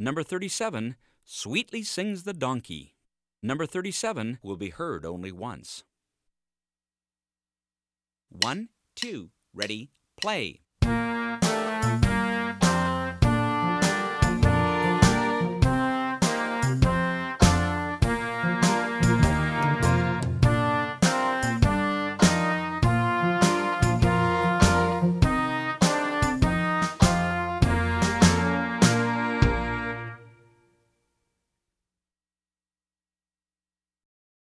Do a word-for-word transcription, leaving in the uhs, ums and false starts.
Number thirty-seven, Sweetly Sings the Donkey. Number thirty-seven will be heard only once. One, two, ready, play.